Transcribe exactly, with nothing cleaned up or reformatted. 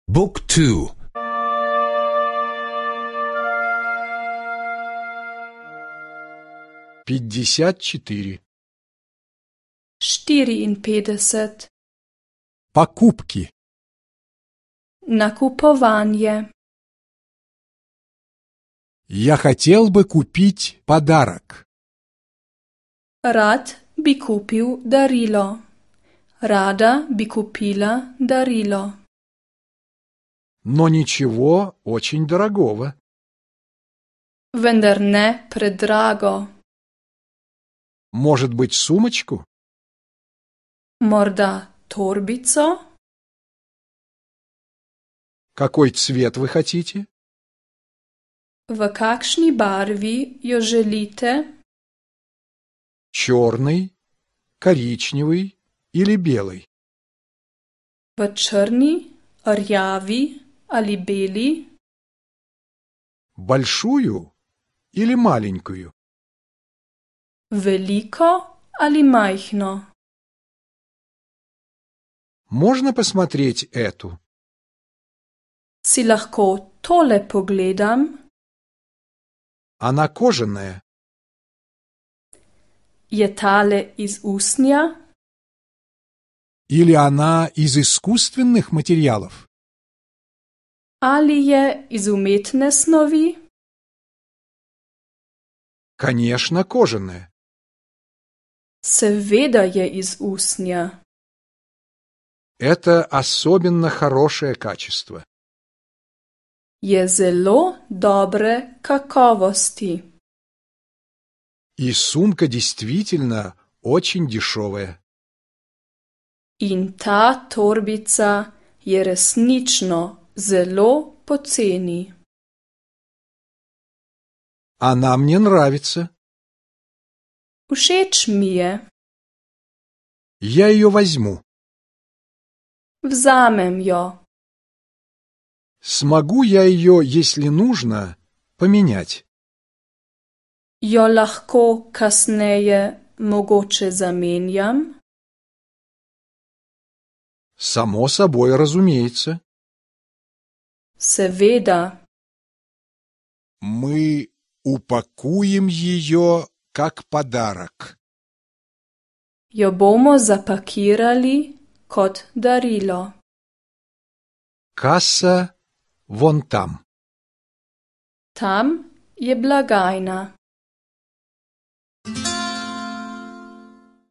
บุ๊กทู пятьдесят четыре. štiriinpetdeset. Покупки. Nakupovanje. Я хотел бы купить подарок. Rad bi kupil darilo. Rada bi kupila darilo. Но ничего очень дорогого. Vendar ne predrago. Может быть, сумочку? Morda torbico? Какой цвет вы хотите? V kakšni barvi jo želite? Черный, коричневый или белый? V črni, rjavi ali beli? Большую или маленькую? Veliko ali majhno? Можно посмотреть эту? Si lahko tole pogledam? Она кожаная. Je tale iz usnja? Или она из искусственных материалов? Ali je iz umetne snovi? Конечно, кожаная. Seveda je iz usnja. Это особенно хорошее качество. Je zelo dobre kakovosti. И сумка действительно очень дешевая. In ta torbica je resnično zelo poceni. Она мне нравится. Všeč mi je. Я ее возьму. Vzamem jo. Смогу я ее, если нужно, поменять? Jo lahko kasneje mogoče zamenjam? Само собой, разумеется. Seveda. Мы упакуем ее как подарок. Jo bomo zapakirali kot darilo. Касса вон там. Tam je blagajna.